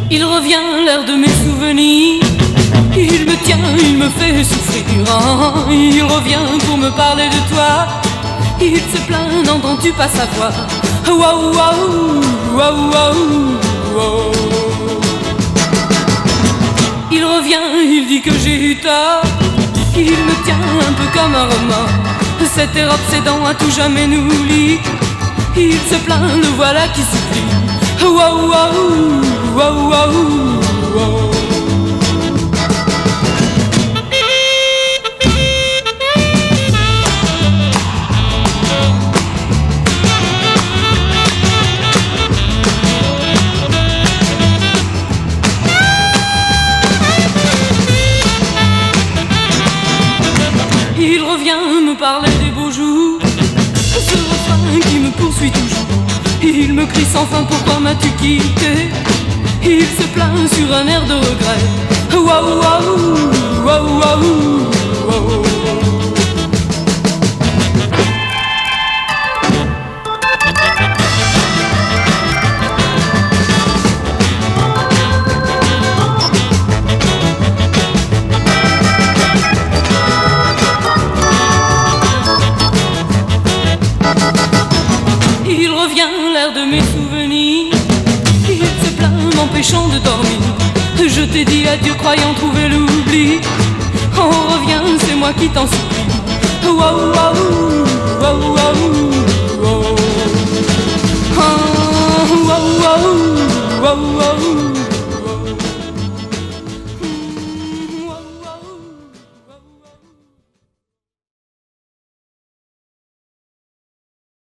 Il revient l'air de mes souvenirs. Il me tient, il me fait souffrir. Il revient pour me parler de toi. Il se plaint, n'entends-tu pas sa voix? Waouh, waouh, waouh, waouh, waouh. Il revient, il dit que j'ai eu tort. Il me tient un peu comme un roman. Cet air obsédant à tout jamais nous lie. Il se plaint, le voilà qui supplie. Waouh, waouh, waouh, waouh, waouh. Il revient me parler des beaux jours, ce refrain qui me poursuit toujours. Il me crie sans fin, pourquoi m'as-tu quitté? Il se plaint sur un air de regret. Waouh, waouh, waouh, waouh, waouh. Il revient l'air de mes souvenirs. Il se plaint m'empêchant de dormir. Je t'ai dit adieu croyant trouver l'oubli. On revient, c'est moi qui t'en supplie. Waouh, waouh, waouh, waouh, waouh.